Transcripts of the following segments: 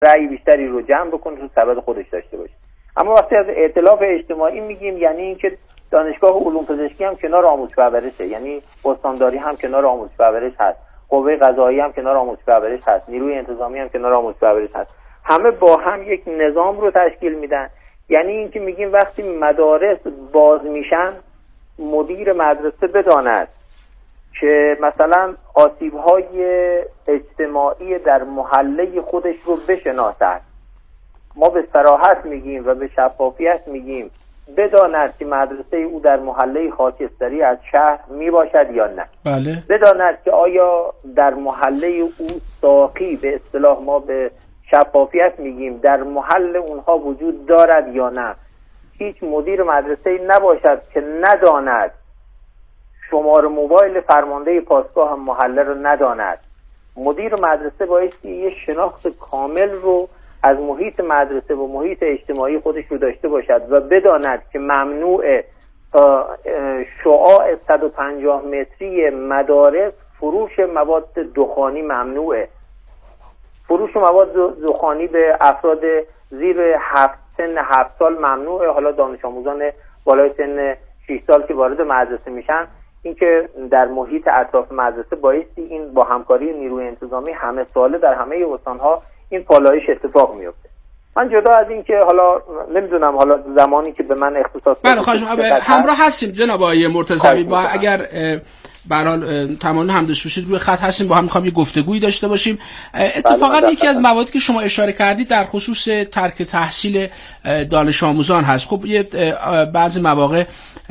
رأی بیشتری رو جمع بکنه تو سبد خودش داشته باشه. اما وقتی از ائتلاف اجتماعی میگیم یعنی اینکه دانشگاه علوم پزشکی هم کنار آموزش پرورشه، یعنی استانداری هم کنار آموزش پرورش هست، قوه قضاییه هم کنار آموزش پرورش هست، نیروی انتظامی هم کنار آموزش پرورش هست، همه با هم یک نظام رو تشکیل میدن. یعنی اینکه میگیم وقتی مدارس باز میشن مدیر مدرسه بداند که مثلا آسیب‌های اجتماعی در محله خودش رو بشناسد. ما به صراحت میگیم و به شفافیت میگیم بداند که مدرسه او در محله خاکستری از شهر میباشد یا نه. بله. بداند که آیا در محله او ساقی، به اصطلاح ما به شفافیت میگیم، در محل اونها وجود دارد یا نه. هیچ مدیر مدرسه نباشد که نداند، شماره موبایل فرمانده پاسگاه محله رو نداند. مدیر مدرسه بایستی یه شناخت کامل رو از محیط مدرسه و محیط اجتماعی خودش رو داشته باشد و بداند که ممنوع شعاع 150 متری مدارس فروش مواد دخانی ممنوعه. فروش مواد دخانی به افراد زیر سن 7 سال ممنوعه. حالا دانش آموزان بالای سن 6 سال که وارد مدرسه میشن، اینکه در محیط اطراف مدرسه بایستی این با همکاری نیروی انتظامی همه ساله در همه استانها این پالایش اتفاق میفته. من جدا از این که حالا نمیدونم حالا زمانی که به من اختصاص بله خواهش همراه هستیم جناب آقای مرتضوی، با اگر به هر حال تمام هم داشته باشید روی خط هستیم، با هم می‌خوام یه گفتگویی داشته باشیم. اتفاقا یکی از مواردی که شما اشاره کردید در خصوص ترک تحصیل دانش آموزان هست. خب یه بعضی مواقع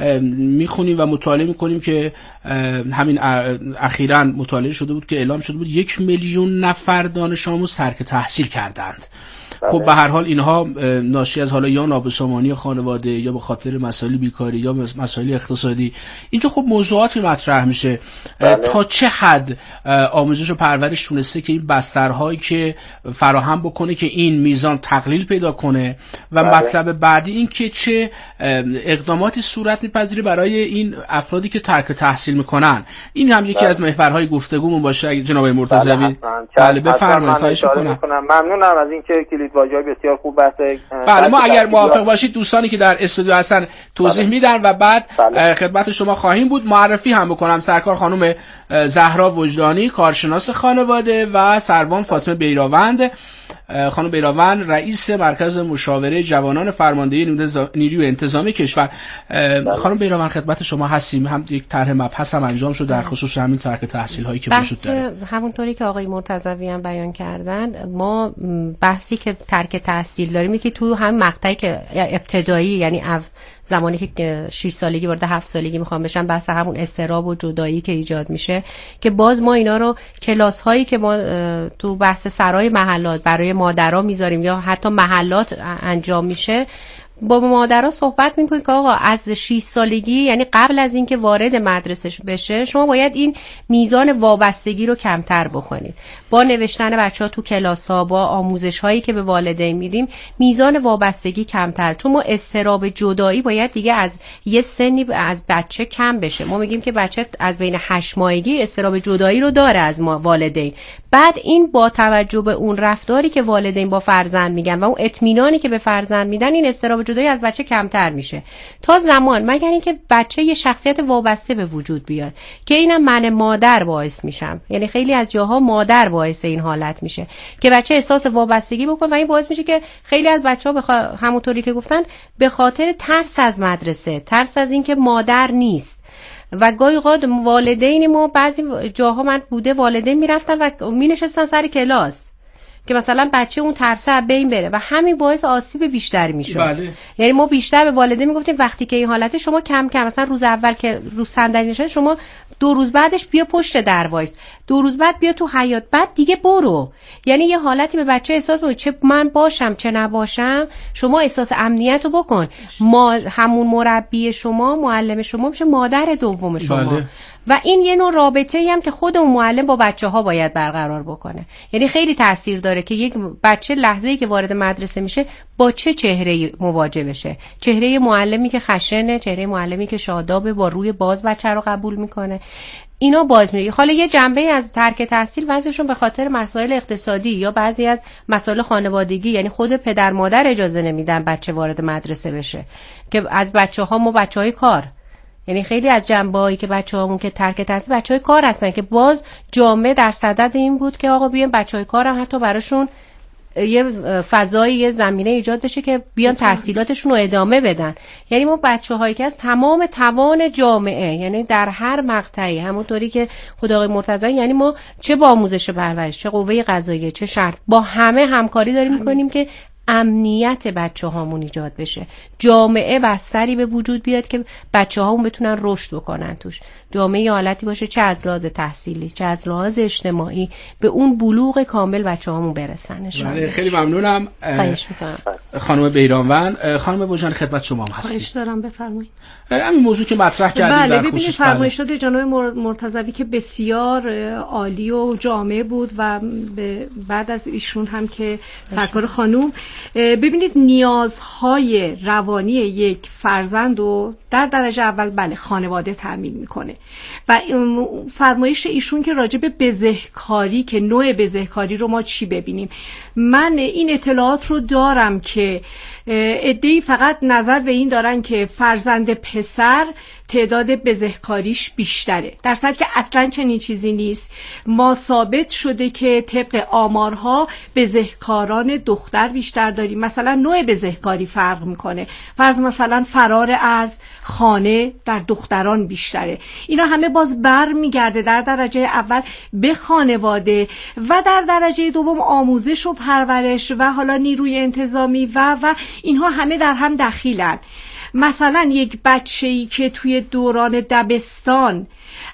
میخونیم و مطالعه میکنیم که همین اخیراً مطالعه شده بود که اعلام شده بود 1 میلیون نفر دانش آموز ترک تحصیل کردند. خب به هر حال اینها ناشی از حالا یا نابسامانی خانواده یا به خاطر مسائل بیکاری یا مسائل اقتصادی. اینجا خب موضوعاتی مطرح میشه. تا چه حد آموزش و پرورش تونسته که این بسترهایی که فراهم بکنه که این میزان تقلیل پیدا کنه و مطلب بعدی این که چه اقداماتی صورت میپذیره برای این افرادی که ترک تحصیل میکنن. این هم یکی از محورهای گفتگومون باشه اگه جناب مرتضوی. بله بفرمایید. خواهش میکنم. ممنونم از اینکه واژه‌های بسیار خوب بحث. بله ما اگر موافق باشید دوستانی که در استودیو هستن توضیح میدن و بعد خدمت شما خواهیم بود. معرفی هم بکنم سرکار خانم زهرا وجدانی، کارشناس خانواده، و سروان فاطمه بیراوند. خانم بیراوند رئیس مرکز مشاوره جوانان فرماندهی نیروی انتظامی کشور. خانم بیراوند خدمت شما هستیم. هم یک طرح مبحث هم انجام شد در خصوص همین ترک تحصیل هایی که وجود داره. همونطوری که آقای مرتضوی هم بیان کردن، ما بحثی که ترک تحصیل داریم که تو هم مقطعی که ابتدایی، یعنی زمانی که 6 سالگی وارد 7 سالگی میخوام بشن، بحث همون اضطراب و جدایی که ایجاد میشه، که باز ما اینا رو کلاس هایی که ما تو بحث سرای محلات برای مادرها میذاریم یا حتی محلات انجام میشه، با مادرها صحبت میکنید که آقا از 6 سالگی، یعنی قبل از اینکه وارد مدرسه بشه، شما باید این میزان وابستگی رو کمتر بکنید. با نوشتن بچه‌ها تو کلاس‌ها، با آموزش‌هایی که به والدین میدیم، میزان وابستگی کمتر، چون ما اضطراب جدایی باید دیگه از یه سنی از بچه کم بشه. ما میگیم که بچه از بین 8 ماهگی اضطراب جدایی رو داره از ما والدین. بعد این با توجه به اون رفتاری که والدین با فرزند میگن و اون اطمینانی که به فرزند میدن، این اضطراب جدایی از بچه کمتر میشه تا زمان مگر اینکه بچه یه شخصیت وابسته به وجود بیاد، که اینم من مادر باعث میشم. یعنی خیلی از جاها مادر باعث این حالت میشه که بچه احساس وابستگی بکنه و این باعث میشه که خیلی از بچه‌ها همونطوری که گفتن به خاطر ترس از مدرسه، ترس از اینکه مادر نیست، و گاهی اوقات والدین ما بعضی جاها من بوده والدین میرفتن و مینشستن سر کلاس که مثلا بچه اون ترسه بین بره و همین باعث آسیب بیشتر میشه. بله. یعنی ما بیشتر به والدین میگفتیم وقتی که این حالته شما کم کم، مثلا روز اول که رو صندلی نشستی، شما 2 روز بعدش بیا پشت در وایس، 2 روز بعد بیا تو حیاط، بعد دیگه برو. یعنی یه حالتی به بچه احساس میده چه من باشم چه نباشم، شما احساس امنیت رو بکن. ما همون مربی شما، معلم شما میشه مادر دوم شما. بله. و این یه نوع رابطه‌ای هم که خود اون معلم با بچه‌ها باید برقرار بکنه. یعنی خیلی تاثیر داره که یک بچه لحظه‌ای که وارد مدرسه میشه با چه چهره‌ای مواجه بشه. چهره معلمی که خشنه، چهره معلمی که شادابه، با روی باز بچه رو قبول میکنه. اینا باز میره. حالا یه جنبه از ترک تحصیل بعضیشون به خاطر مسائل اقتصادی یا بعضی از مسائل خانوادگی، یعنی خود پدر مادر اجازه نمیدن بچه وارد مدرسه بشه، که از بچه‌ها ما بچه‌های کار، یعنی خیلی از جنبه‌هایی که بچه‌هامون که ترک تحصیل بچه‌های کار هستن که باز جامعه در صدد این بود که آقا بیان بچه‌های کار هم حتی براشون یه فضایی، یه زمینه ایجاد بشه که بیان تحصیلاتشون رو ادامه بدن. یعنی ما بچه‌هایی که از تمام توان جامعه، یعنی در هر مقطعی، همونطوری که خود آقای مرتضوی، یعنی ما چه با آموزش پرورش، چه قوه قضاییه، چه شرط، با همه همکاری داریم می‌کنیم که امنیت بچه‌هامون ایجاد بشه، جامعه بستری به وجود بیاد که بچه‌هامون بتونن رشد بکنن توش، جامعه حالتی باشه چه از لحاظ تحصیلی چه از لحاظ اجتماعی به اون بلوغ کامل بچه‌هامون برسن. خیلی ممنونم. خانم بیرانوند، خانم وجدان خدمت شما هم هستیم. خواهش دارم، بفرمایید. همین موضوع که مطرح کردید بله، در ببینید خصوص فرمایشات جناب مرتضوی که بسیار عالی و جامع بود و بعد از ایشون هم که سرکار خانوم، ببینید نیازهای روانی یک فرزند رو در درجه اول بله خانواده تامین میکنه و فرمایش ایشون که راجع به بزهکاری، که نوع بزهکاری رو ما چی ببینیم، من این اطلاعات رو دارم که عده‌ای فقط نظر به این دارن که فرزند پسر تعداد بزهکاریش بیشتره، در صورتی که اصلا چنین چیزی نیست. ما ثابت شده که طبق آمارها بزهکاران دختر بیشتر داریم. مثلا نوع بزهکاری فرق میکنه، فرض مثلا فرار از خانه در دختران بیشتره. اینا همه باز بر میگرده در درجه اول به خانواده و در درجه دوم آموزش و پرورش و حالا نیروی انتظامی و اینها همه در هم دخیلن. مثلا یک بچه‌ای که توی دوران دبستان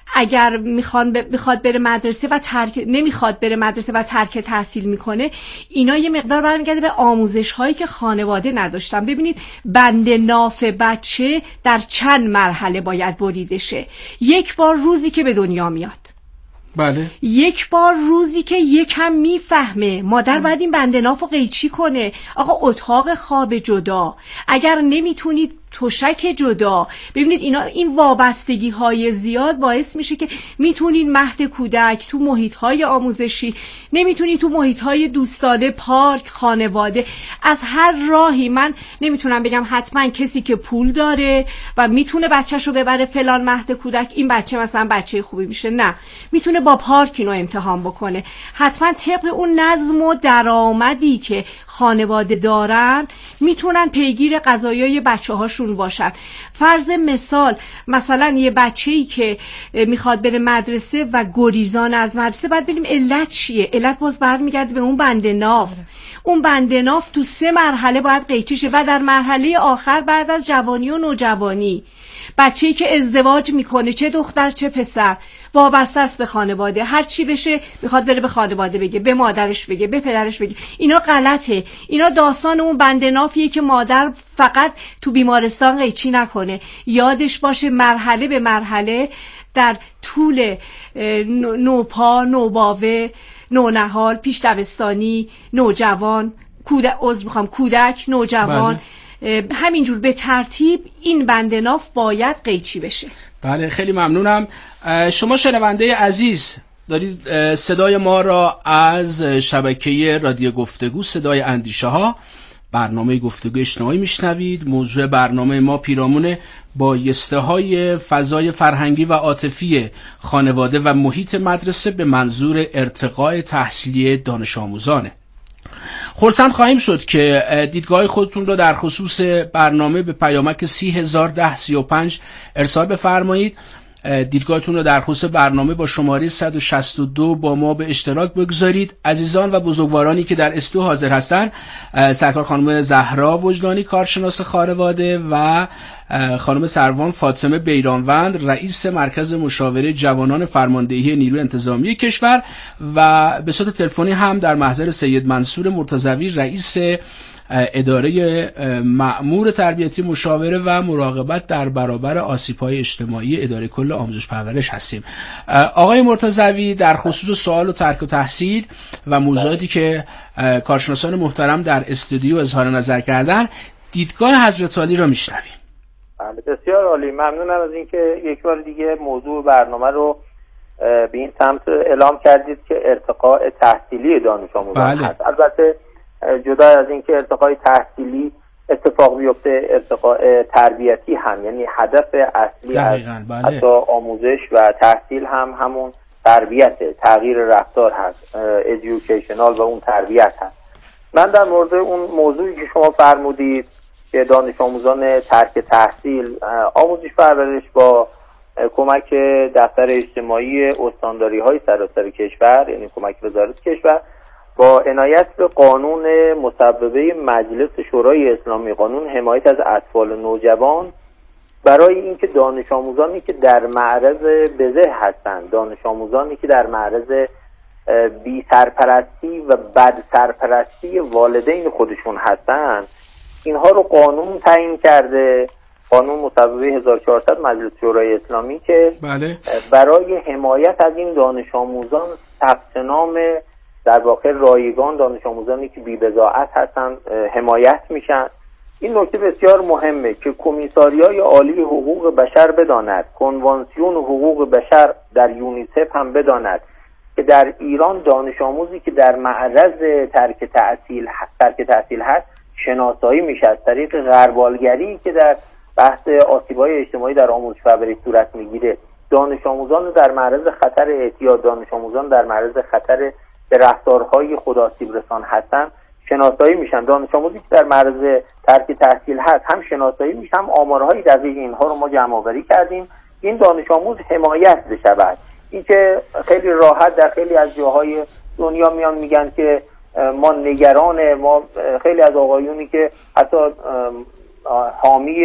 اگر میخواد بره مدرسه و نمیخواد بره مدرسه و ترک تحصیل میکنه، اینا یه مقدار برمیگرده به آموزش هایی که خانواده نداشتن. ببینید بند ناف بچه در چند مرحله باید بریده شه. یک بار روزی که به دنیا میاد، بله، یک بار روزی که یکم میفهمه، مادر باید این بند نافو قیچی کنه. آقا اتاق خواب جدا، اگر نمیتونید تشک جدا. ببینید این وابستگی های زیاد باعث میشه که میتونید مهد کودک تو محیط های آموزشی، نمیتونید تو محیط های دوستانه، پارک، خانواده، از هر راهی. من نمیتونم بگم حتما کسی که پول داره و میتونه بچه‌شو ببره فلان مهد کودک این بچه مثلا بچه خوبی میشه، نه، میتونه با پارک اینو امتحان بکنه. حتما طبق اون نظم و درآمدی که خانواده دارن میتونن پیگیر قضایای بچه‌هاشون باشن. فرض مثلا یه بچه‌ای که میخواد بره مدرسه و گریزان از مدرسه، باید ببینیم علت چیه. علت باز برمیگرده به اون بند ناف. اون بند ناف تو 3 مرحله باید قیچی شه و در مرحله آخر بعد از جوانی و نوجوانی، بچه‌ای که ازدواج میکنه، چه دختر چه پسر، وابسته است به خانواده، هر چی بشه میخواد بره به خانواده بگه، به مادرش بگه، به پدرش بگه. اینا غلطه. اینا داستان اون بند نافیه که مادر فقط تو بیمارستان قیچی نکنه، یادش باشه مرحله به مرحله در طول نوپا، نوباوه، نونهال، پیش دبستانی، نوجوان، کودک، نوجوان، همینجور به ترتیب این بند ناف باید قیچی بشه. بله، خیلی ممنونم. شما شنونده عزیز دارید صدای ما را از شبکه رادیو گفتگو صدای اندیشه ها، برنامه گفتگو اجتماعی میشنوید. موضوع برنامه ما پیرامون بایسته های فضای فرهنگی و عاطفی خانواده و محیط مدرسه به منظور ارتقاء تحصیلی دانش آموزانه. خرسند خواهیم شد که دیدگاه خودتون رو در خصوص برنامه به پیامک 301035 ارسال بفرمایید. دیدگاهتون رو در خصوص برنامه با شماره 162 با ما به اشتراک بگذارید. عزیزان و بزرگوارانی که در استودیو حاضر هستند، سرکار خانم زهرا وجدانی، کارشناس خانواده، و خانم سروان فاطمه بیرانوند، رئیس مرکز مشاوره جوانان فرماندهی نیروی انتظامی کشور، و به صورت تلفنی هم در محضر سید منصور مرتضوی، رئیس اداره مأمور تربیتی، مشاوره و مراقبت در برابر آسیب‌های اجتماعی اداره کل آموزش پرورش هستیم. آقای مرتضوی، در خصوص سوال و ترک و تحصیل و موضوعاتی که کارشناسان محترم در استودیو اظهار نظر کردن، دیدگاه حضرت عالی را میشنویم. بله، بسیار عالی. ممنونم از اینکه یک بار دیگه موضوع برنامه رو به این سمت اعلام کردید که ارتقاء تحصیلی دانش آموزان هست. البته جدا از اینکه ارتقاء تحصیلی اتفاق بیفته، ارتقاء تربیتی هم، یعنی هدف اصلی از حتی آموزش و تحصیل هم همون تربیت، تغییر رفتار هست، ادویکیشنال و اون تربیت هست. من در مورد اون موضوعی که شما فرمودید که دانش آموزان ترک تحصیل، آموزش پرورش با کمک دفتر اجتماعی استانداری‌های سراسر کشور، یعنی کمک وزارت کشور، با عنایت به قانون مصوبه مجلس شورای اسلامی، قانون حمایت از اطفال و نوجوان، برای اینکه دانش آموزانی که در معرض بزه هستند، دانش آموزانی که در معرض بی سرپرستی و بد سرپرستی والدین خودشون هستند، اینها رو قانون تعیین کرده، قانون مصوبه 1400 مجلس شورای اسلامی، که برای حمایت از این دانش آموزان ثبت نام در واقع رایگان، دانش آموزانی که بی بضاعت هستن حمایت میشن. این نکته بسیار مهمه که کمیساریای عالی حقوق بشر بداند، کنوانسیون حقوق بشر در یونیسف هم بداند که در ایران دانش آموزی که در معرض ترک تحصیل هست شناسایی میشه از طریق غربالگری که در بحث آسیب‌های اجتماعی در آموزش و پرورش صورت میگیره. دانش آموزان در معرض خطر اعتیاد، دانش آموزان در معرض خطر به رفتارهای خودآسیب رسان هستن شناسایی میشن. دانش آموزی که در معرض ترک تحصیل هست هم شناسایی میشه، هم آمارهای دقیق اینها رو ما جمع آوری کردیم. این دانش آموز حمایت بشود. این که خیلی راحت در خیلی از جاهای دنیا میان میگن که ما نگران، ما خیلی از آقایونی که حتی حامی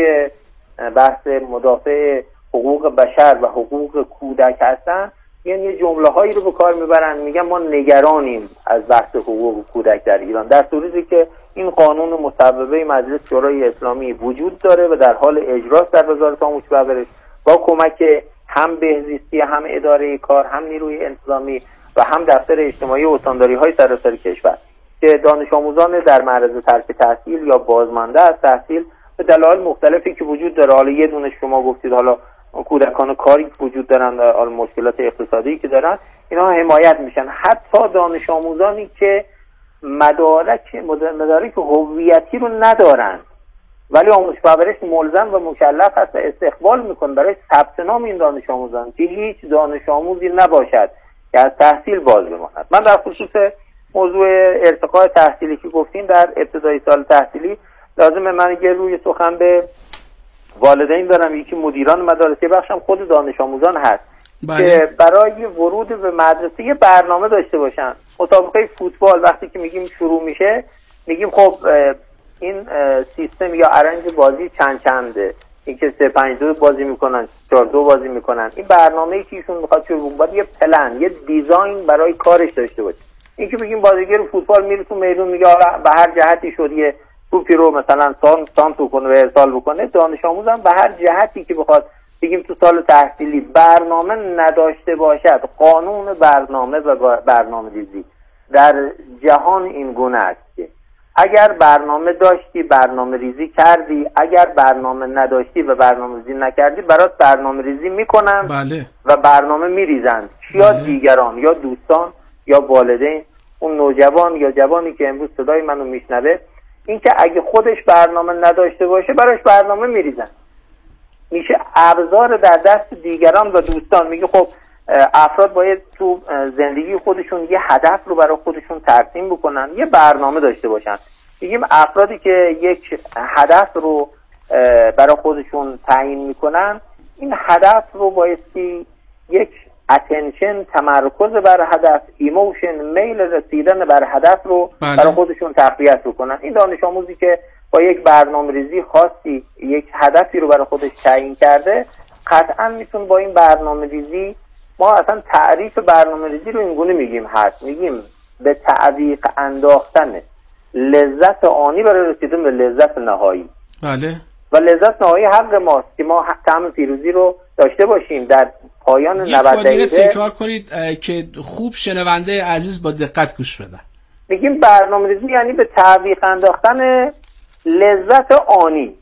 بحث مدافع حقوق بشر و حقوق کودک هستن، یعنی یه جمله هایی رو به کار میبرن، میگن ما نگرانیم از بحث حقوق کودک در ایران، در صورتی که این قانون مصوبه مجلس شورای اسلامی وجود داره و در حال اجراست در وزارت آموزش و پرورش با کمک هم بهزیستی، هم اداره کار، هم نیروی انتظامی و هم دفتر اجتماعی استانداری‌های سراسر کشور، که دانش آموزان در معرض ترک تحصیل یا بازمانده از تحصیل به دلایل مختلفی که وجود داره، حالا یه دونه شما گفتید، حالا کودکان کاری وجود دارن، حالا مشکلات اقتصادی که دارن، اینا حمایت میشن. حتی دانش آموزانی که مدارک هویتی رو ندارن ولی آموزش و پرورش ملزم و مکلف هست و استقبال میکنه برای ثبت نام این دانش آموزان، که هیچ دانش آموزی نباشد که از تحصیل باز بماند. من در خصوص موضوع ارتقاء تحصیلی که گفتین در ابتدای سال تحصیلی، لازمه من یه روی سخن به والدین دارم، یکی مدیران مدارس، بخشم خود دانش آموزان هست که برای ورود به مدرسه یه برنامه داشته باشن. مسابقه فوتبال وقتی که میگیم شروع میشه، میگیم خب این سیستم یا ارنج بازی چنده، این که 3-5-2 بازی میکنن، 4-2 بازی میکنن، این برنامه‌ای که ایشون میخواد شروع کنه یه پلن، یه دیزاین برای کارش داشته باشه. این که بگیم بازیگر فوتبال میره تو میدون میگه حالا به هر جهتی شد یه توپی رو مثلا سانتو کنه و ارسال بکنه، دانش آموز هم به هر جهتی که بخواد بگیم تو سال تحصیلی برنامه نداشته باشد. قانون برنامه و برنامه‌ریزی در جهان این گونه است که اگر برنامه داشتی برنامه ریزی کردی، اگر برنامه نداشتی و برنامه ریزی نکردی برات برنامه ریزی میکنن و برنامه میریزند، یا دیگران یا دوستان یا والدین، اون نوجوان یا جوانی که امروز صدای منو میشنوه، این که اگه خودش برنامه نداشته باشه براش برنامه میریزن، میشه ابزار در دست دیگران و دوستان. میگه خب افراد باید تو زندگی خودشون یه هدف رو برای خودشون ترسیم بکنن، یه برنامه داشته باشن. میگیم افرادی که یک هدف رو برای خودشون تعیین میکنن، این هدف رو بایستی یک اتنشن، تمرکز بر هدف، ایموشن، میل رسیدن بر هدف رو برای خودشون تقویت بکنن. این دانش آموزی که با یک برنامه‌ریزی خاصی یک هدفی رو برای خودش تعیین کرده، قطعا میتونه با این برنامه‌ریزی، ما اصلا تعریف برنامه‌ریزی رو اینگونه میگیم هست، میگیم به تعویق انداختن لذت آنی برای رسیدن به لذت نهایی. بله. و لذت نهایی حق ماست که ما طعم پیروزی رو داشته باشیم. در پایان 90 دقیقه تکرار کنید که خوب شنونده عزیز با دقت گوش بدن. میگیم برنامه‌ریزی یعنی به تعویق انداختن لذت آنی.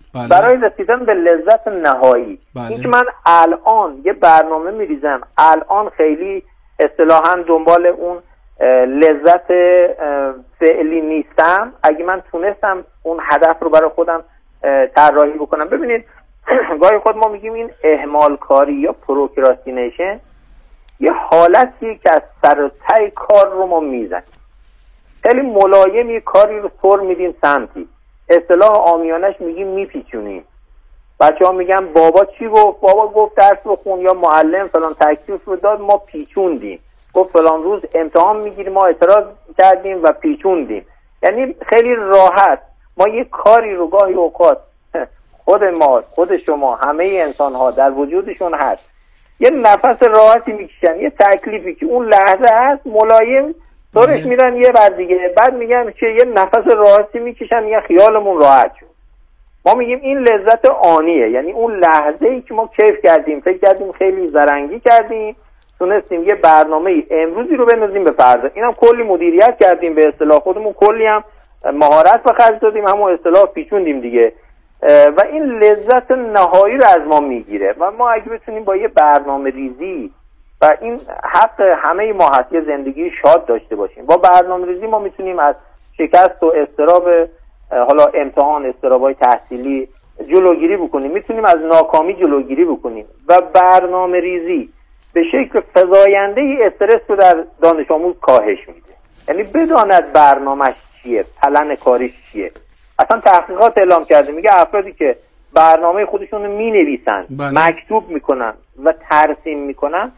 برای رسیدن به لذت نهایی. این که من الان یه برنامه میریزم، الان خیلی اصطلاحاً دنبال اون لذت فعلی نیستم، اگه من تونستم اون هدف رو برای خودم طراحی بکنم. ببینید گاهی خود ما میگیم این اهمال کاری یا پروکراستینیشن یه حالتیه که از سر و ته کار رو ما میزنیم، خیلی ملایمی کاری رو سر میدیم سمتی، اصطلاح عامیانش میگیم میپیچونیم. بچه ها میگن بابا چی گفت؟ بابا گفت درس بخون، یا معلم فلان تکلیف رو داد ما پیچوندیم، گفت فلان روز امتحان میگیریم ما اعتراض کردیم و پیچوندیم. یعنی خیلی راحت ما یه کاری رو گاهی اوقات خود ما، خود شما، همه انسان ها در وجودشون هست، یه نفس راحتی میکشن، یه تکلیفی که اون لحظه هست ملایم دورش میرن یه بر دیگه، بعد میگن که یه نفس راحتی میکشن، یه خیالمون راحت شد. ما میگیم این لذت آنیه، یعنی اون لحظه ای که ما کیف کردیم، فکر کردیم خیلی زرنگی کردیم، تونستیم یه برنامه امروزی رو بندازیم به فردا. اینم کلی مدیریت کردیم به اصطلاح خودمون، کلی هم مهارت به خرج دادیم، همون اصطلاح پیچوندیم دیگه، و این لذت نهایی رو از ما میگیره. و ما اگه بتونیم با یه برنامه ریزی، و این حق همه ما هست یه زندگی شاد داشته باشیم، با برنامه ریزی ما میتونیم از شکست و اضطراب، حالا امتحان، اضطرابای تحصیلی جلوگیری بکنیم، میتونیم از ناکامی جلوگیری بکنیم. و برنامه ریزی به شکل فزاینده ای استرس رو در دانش آموز کاهش میده. یعنی بداند برنامه‌اش چیه، پلن کاریش چیه. اصلا تحقیقات اعلام کرده، میگه افرادی که برنامه خودشون رو مینویسن، مکتوب میکنن و ترسیم میکنن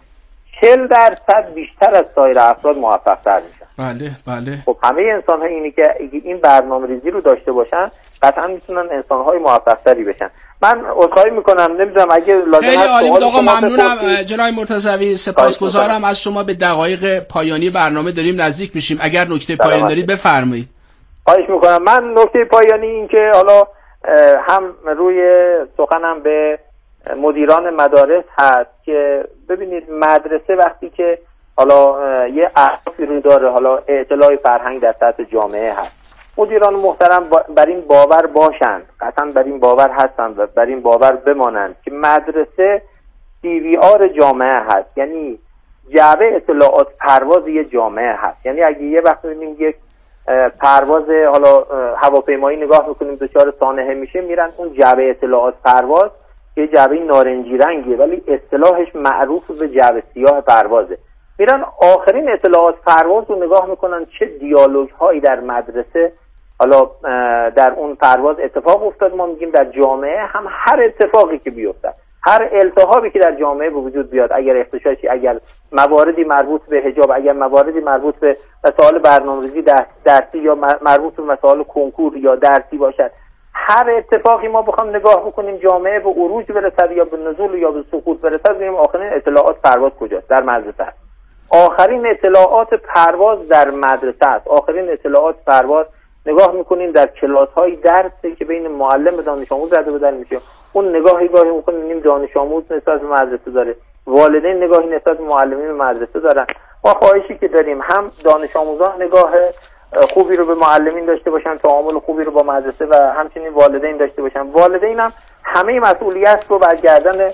40% بیشتر از سایر افراد موفق تر میشن. بله. خب همه انسان ها اینی که این برنامه ریزی رو داشته باشن قطعا میتونن انسان های موفق تری بشن. من عذرخواهی میکنم، نمیدونم اگه لازم خیلی عالی بود آقا، ممنونم جناب مرتضوی، سپاسگزارم از شما. به دقایق پایانی برنامه داریم نزدیک میشیم، اگر نکته پایانی دارید بفرمایید. خواهش میکنم. من نکته پایانی این که حالا هم روی سخنم به مدیران مدارس هست که ببینید مدرسه وقتی که حالا یه اهدافی رو داره، حالا اطلاع فرهنگ در سطح جامعه هست، مدیران محترم بر این باور باشند، قطعا بر این باور هستند و بر این باور بمانند که مدرسه CVR جامعه هست، یعنی جعبه اطلاعات پرواز یه جامعه هست. یعنی اگه یه وقت ببینیم یک پرواز حالا هواپیمایی نگاه میکنیم دچار سانحه میشه، میرن اون جعبه اطلاعات پرواز که جعبه نارنجی رنگیه ولی اصطلاحش معروف به جعبه سیاه پروازه، میرن آخرین اطلاعات پرواز رو نگاه میکنن چه دیالوگ هایی در مدرسه حالا در اون پرواز اتفاق افتاد. ما میگیم در جامعه هم هر اتفاقی که بیفته، هر التهابی که در جامعه به وجود بیاد، اگر اختشاشی، اگر مواردی مربوط به حجاب، اگر مواردی مربوط به مسائل برنامه‌ریزی درسی یا مربوط به مسائل کنکور یا درسی باشد، هر اتفاقی ما بخوام نگاه بکنیم جامعه به عروج برسد یا به نزول یا به سقوط برسد، ببینیم آخرین اطلاعات پرواز کجاست؟ در مدرسه است. آخرین اطلاعات پرواز در مدرسه است. آخرین اطلاعات پرواز نگاه میکنیم در کلاس‌های درسی که بین معلم و دانش آموز رد و بدل میشه. اون نگاهی گاهی میکنیم دانش آموز نسبت به مدرسه داره، والدین نگاهی نسبت به معلمین مدرسه دارن. ما خواهشی که داریم هم دانش آموزان نگاه خوبی رو به معلمین داشته باشن، تعامل خوبی رو با مدرسه و همچنین والدین داشته باشن. والدین هم همه مسئولیت رو بر گردن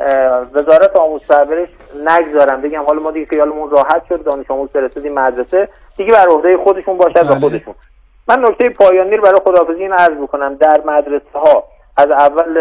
وزارت آموزش و پرورش نگذارن، بگم حالا ما دیگه خیالمون راحت شد دانش آموز فرستادیم مدرسه، دیگه بر عهده خودشون باشد و خودشون. من نکته پایانی رو برای خداحافظی این عرض می‌کنم، در مدرسه ها از اول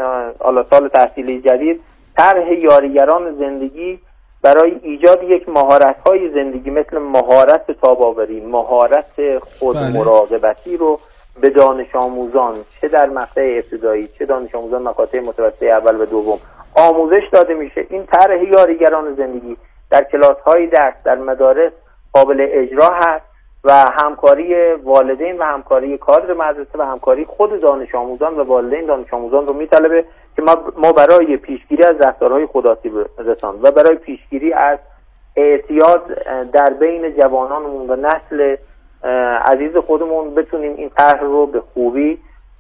سال تحصیلی جدید طرح یاریگران زندگی برای ایجاد یک مهارت‌های زندگی مثل مهارت تاب‌آوری، مهارت خودمراقبتی رو به دانش آموزان چه در مقطع ابتدایی چه دانش آموزان مقاطع متوسطه اول و دوم آموزش داده میشه. این طرح یاریگران زندگی در کلاس‌های درس در مدارس قابل اجرا هست و همکاری والدین و همکاری کادر مدرسه و همکاری خود دانش آموزان و والدین دانش آموزان رو میطلبه که ما برای پیشگیری از رفتارهای خودآسیب رسان و برای پیشگیری از اعتیاد در بین جوانانمون و نسل عزیز خودمون بتونیم این طرح رو به خوبی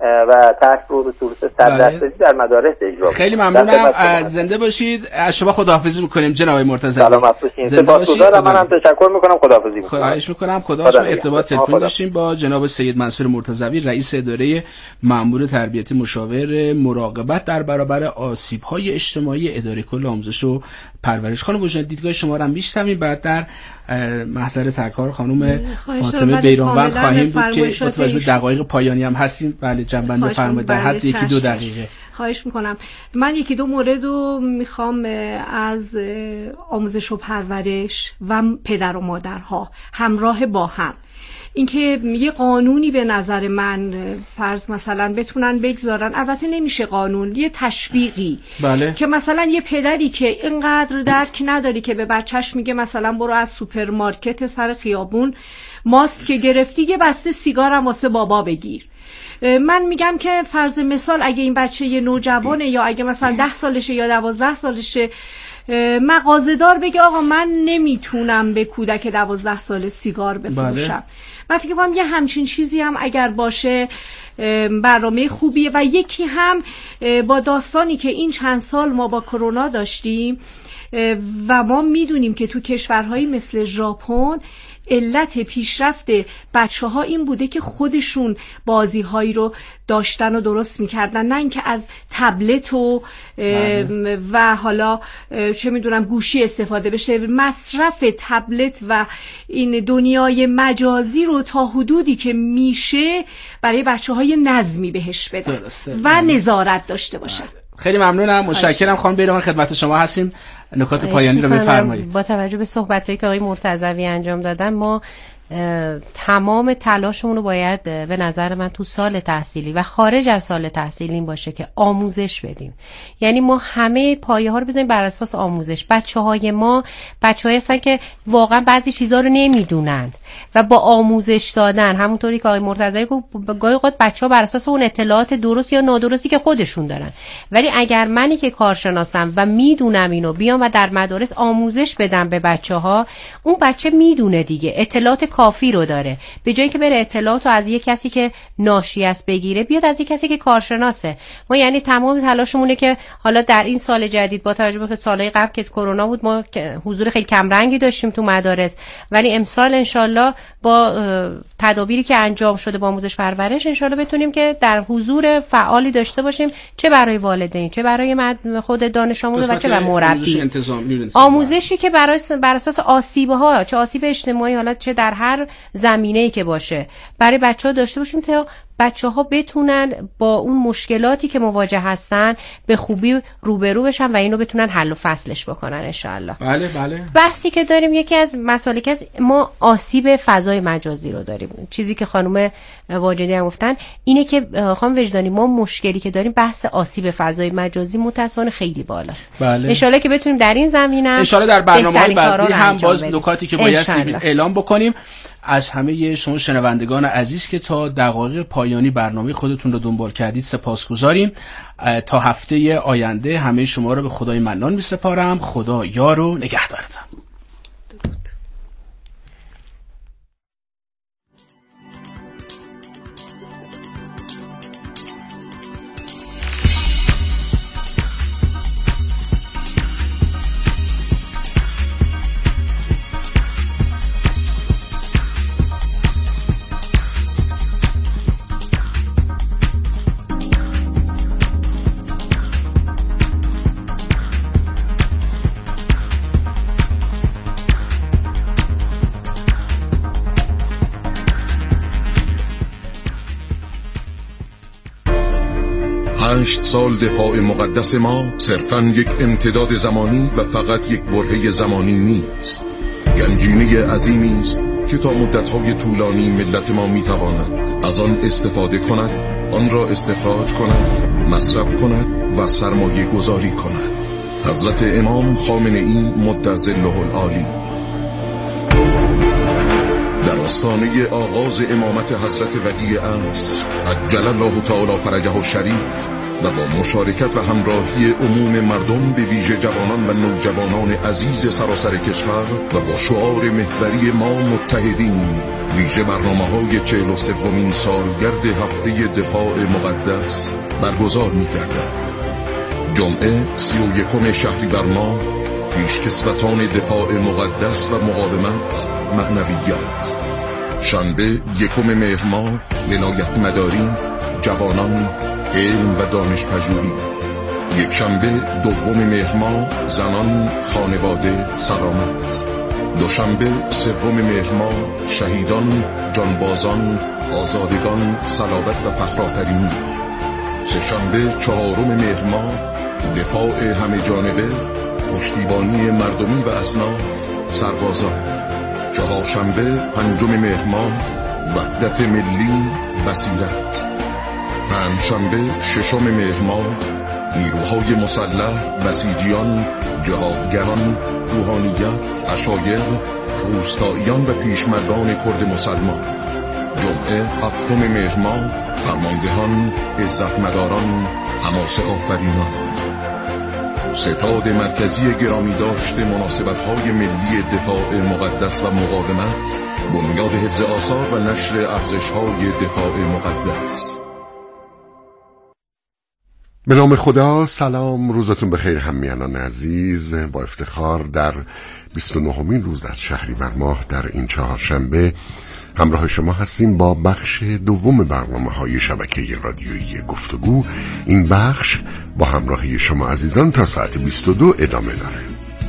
و تحت رو به صورت 100% در مدارس اجرا. خیلی ممنونم، زنده باشید. از شما خداحافظی میکنیم جناب مرتضوی. سلامت باشید. سپاسگزارم. منم تشکر میکنم. خداحافظی میکنم. خواهش میکنم. خدا شما. ارتباط تلفنی داشتیم با جناب سید منصور مرتضوی، رئیس اداره مأمور تربیتی مشاور مراقبت در برابر آسیب‌های اجتماعی اداره کل آموزش و پرورش. خانم وجدان، دیدگاه شما رو هم میشنویم. بعد در محضر سرکار خانم فاطمه بیرانوند خواهیم بود که متوجه دقایق پایانی هم هستیم. بله جنبندی بفرمایید در حد 1-2 دقیقه. خواهش میکنم. من 1-2 مورد رو میخوام از آموزش و پرورش و پدر و مادرها همراه با هم، اینکه یه قانونی به نظر من فرض مثلا بتونن بگذارن، البته نمیشه قانون، یه تشویقی. بله. که مثلا یه پدری که اینقدر درک نداری که به بچهش میگه مثلا برو از سوپرمارکت سر خیابون ماست که گرفتی یه بسته سیگارم واسه بابا بگیر. من میگم که فرض مثال اگه این بچه یه نوجوانه یا اگه مثلا 10 سالشه یا 12 سالشه، مغازه‌دار بگه آقا من نمیتونم به کودک 12 ساله سیگار بفروشم. بله. من فکر کنم یه همچین چیزی هم اگر باشه برنامه خوبیه. و یکی هم با داستانی که این چند سال ما با کرونا داشتیم و ما میدونیم که تو کشورهایی مثل ژاپن علت پیشرفت بچه‌ها این بوده که خودشون بازی‌هایی رو داشتن و درست می‌کردن، نه اینکه از تبلت و حالا چه می‌دونم گوشی استفاده بشه. مصرف تبلت و این دنیای مجازی رو تا حدودی که میشه برای بچه‌های نظمی بهش بدن و نظارت داشته باشن. خیلی ممنونم، متشکرم خانم بیرانوند، خدمت شما هستیم. نکات پایانی رو بفرمایید. با توجه به صحبتایی که آقای مرتضوی انجام دادن، ما تمام تلاشمون رو باید به نظر من تو سال تحصیلی و خارج از سال تحصیلی این باشه که آموزش بدیم. یعنی ما همه پایه ها رو بذاریم بر اساس آموزش. بچه‌های ما بچه‌هایی هستن که واقعا بعضی چیزا رو نمیدونن و با آموزش دادن، همونطوری که آقای مرتضوی گفت، گاهی اوقات بچه‌ها بر اساس اون اطلاعات درست یا نادرستی که خودشون دارن، ولی اگر منی که کارشناسم و میدونم اینو بیام و در مدارس آموزش بدم به بچه‌ها، اون بچه میدونه دیگه، اطلاعات کافی رو داره. به جایی که بره اطلاعات رو از یک کسی که ناشی است بگیره، بیاد از یک کسی که کارشناسه. ما یعنی تمام تلاشمونه که حالا در این سال جدید با توجه به سالهای قبل که کرونا بود ما حضور خیلی کم رنگی داشتیم تو مدارس، ولی امسال انشالله با تدابیری که انجام شده با آموزش پرورش انشالله بتونیم که در حضور فعالی داشته باشیم، چه برای والدین، چه برای خود دانش آموز و چه برای مربی. آموزشی که بر اساس آسیب‌ها، چه آسیب اجتماعی حالا چه در هر زمینه‌ای که باشه، برای بچه‌ها داشته باشیم تا بچه‌ها بتونن با اون مشکلاتی که مواجه هستن به خوبی روبرو بشن و اینو بتونن حل و فصلش بکنن انشالله. بله بله. بحثی که داریم، یکی از مسائلی که ما آسیب فضای مجازی رو داریم. چیزی که خانم واجدی هم گفتن اینه که خانم وجدانی، ما مشکلی که داریم بحث آسیب فضای مجازی متأسفانه خیلی بالاست. بله. انشالله که بتونیم در این زمینه انشالله در برنامه‌های بعدی هم باز نکاتی که باید اعلام بکنیم. از همه شما شنوندگان عزیز که تا دقایق پایانی برنامه خودتون رو دنبال کردید سپاسگزاریم. تا هفته آینده همه شما رو به خدای منان می‌سپارم. خدا یار و نگهدارتون. سال دفاع مقدس ما صرفاً یک امتداد زمانی و فقط یک برهه زمانی نیست، گنجینه عظیمی است که تا مدت‌های طولانی ملت ما می‌تواند از آن استفاده کند، آن را استخراج کند، مصرف کند و سرمایه گذاری کند. حضرت امام خامنه‌ای مدظله العالی در آستانه آغاز امامت حضرت ولی عصر عجل الله تعالی فرجه الشریف و با مشارکت و همراهی عموم مردم به ویژه جوانان و نوجوانان عزیز سراسر کشور و با شعار محوری ما متحدین ویژه برنامه‌های 43مین سالگرد هفته دفاع مقدس برگزار می‌گردد. جمعه 31 شهریور ماه پیشکسوتان دفاع مقدس و مقاومت معنویت. شنبه 1 مهر ماه ولایت مداری، جوانان، علم و دانش پژوهی. یک شنبه 2 مهر ماه زنان، خانواده، سلامت. دوشنبه 3 مهر ماه شهیدان، جانبازان، آزادگان، صلابت و فخرآفرینی. سه‌شنبه 4 مهر ماه دفاع همه جانبه، پشتیبانی مردمی و اصناف، سربازان. چهارشنبه 5 مهر ماه وحدت ملی، بصیرت. پنجشنبه 6 مهر ماه نیروهای مسلح، بسیجیان، جهادگران، روحانیت، عشایر، روستاییان و پیشمردان کرد مسلمان. جمعه 7 مهر ماه فرماندهان، عزتمداران، حماسه آفرینان. ستاد مرکزی گرامی داشته مناسبت‌های ملی دفاع مقدس و مقاومت، بنیاد حفظ آثار و نشر ارزش‌های دفاع مقدس. به نام خدا. سلام، روزتون بخیر هممیهنان عزیز. با افتخار در 29مین روز از شهریور ماه در این چهارشنبه همراه شما هستیم با بخش دوم برنامه‌های شبکه رادیویی گفتگو. این بخش با همراهی شما عزیزان تا ساعت 22 ادامه داره.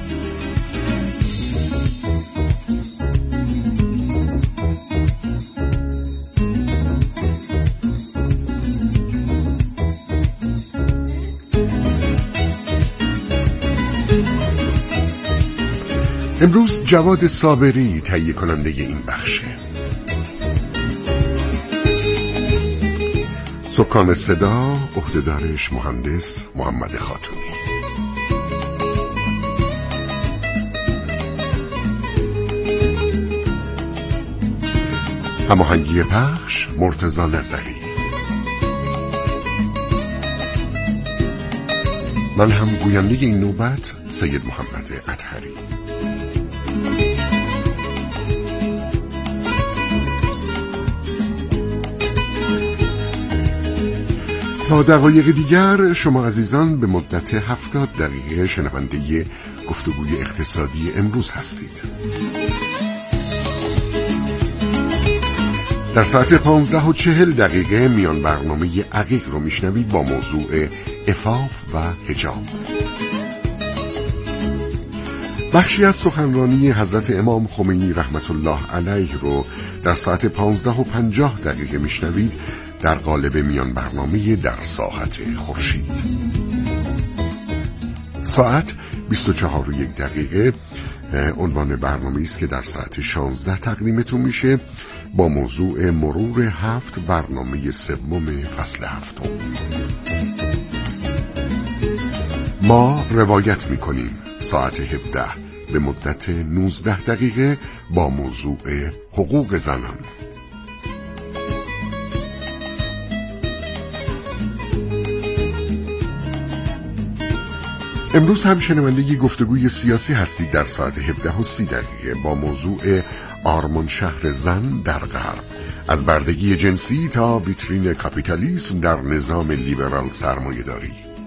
امروز جواد صابری تهیه کننده این بخشه. سکان صدا عهده‌دارش مهندس محمد خاتونی. هماهنگی پخش مرتضی نظری. من هم گوینده این نوبت سید محمد اطهری. تا دقایق دیگر شما عزیزان به مدت 70 دقیقه شنونده گفتگوی اقتصادی امروز هستید. در ساعت 15:40 میان برنامه عقیق رو میشنوید با موضوع عفاف و حجاب. بخشی از سخنرانی حضرت امام خمینی رحمت الله علیه رو در ساعت 15:50 میشنوید در قالب میان برنامه در ساحت خورشید. ساعت 24:01 عنوان برنامه است که در ساعت 16 تقدیمتون میشه با موضوع مرور 7 برنامه سوم فصل 7. ما روایت میکنیم ساعت 17 به مدت 19 با موضوع حقوق زنان. امروز هم شنونده گفتگوی سیاسی هستید در ساعت 17:30 با موضوع آرمان شهر زن در غرب، از بردگی جنسی تا ویترین کاپیتالیسم در نظام لیبرال سرمایه‌داری.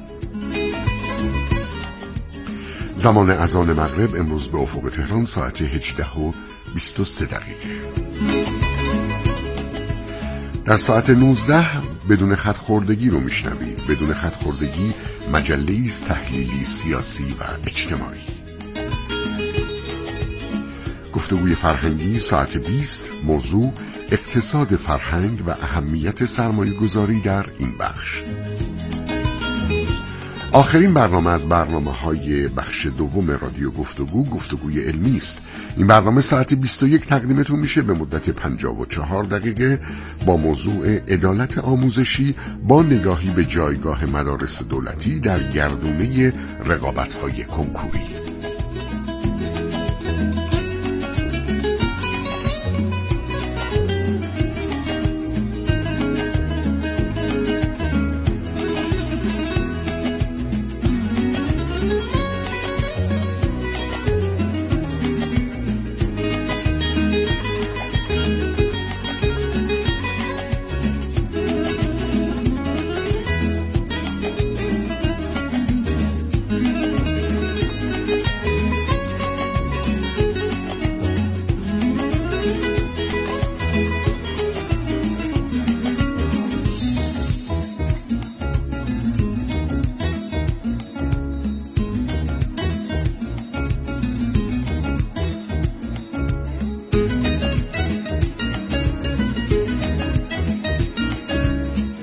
زمان اذان مغرب امروز به افق تهران ساعت 18:23. در ساعت 19 بدون خط خوردگی رو میشنوید. بدون خط خوردگی مجله است تحلیلی سیاسی و اجتماعی. گفتگوی فرهنگی ساعت 20 موضوع اقتصاد فرهنگ و اهمیت سرمایه گذاری در این بخش. آخرین برنامه از برنامه‌های بخش دوم رادیو گفتگوی علمی است. این برنامه ساعت 21 تقدیمتون میشه به مدت 54 با موضوع عدالت آموزشی با نگاهی به جایگاه مدارس دولتی در گردونه رقابت‌های کنکوری.